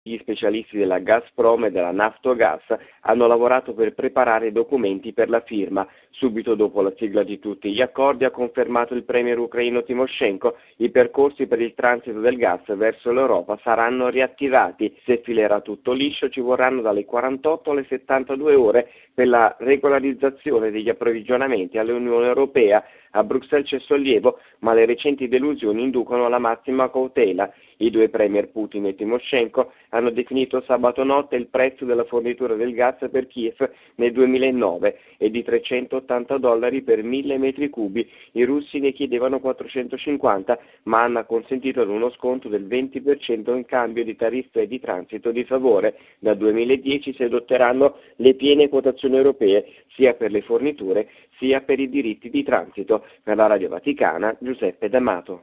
Gli specialisti della Gazprom e della Naftogaz hanno lavorato per preparare i documenti per la firma. Subito dopo la sigla di tutti gli accordi, ha confermato il premier ucraino Tymoshenko, i percorsi per il transito del gas verso l'Europa saranno riattivati. Se filerà tutto liscio ci vorranno dalle 48 alle 72 ore per la regolarizzazione degli approvvigionamenti all'Unione Europea. A Bruxelles c'è sollievo, ma le recenti delusioni inducono alla massima cautela. I due premier Putin e Tymoshenko hanno definito sabato notte il prezzo della fornitura del gas per Kiev nel 2009 e di $380 per 1000 metri cubi. I russi ne chiedevano 450, ma hanno acconsentito ad uno sconto del 20% in cambio di tariffe di transito di favore. Dal 2010 si adotteranno le piene quotazioni europee sia per le forniture sia per i diritti di transito. Per la Radio Vaticana, Giuseppe D'Amato.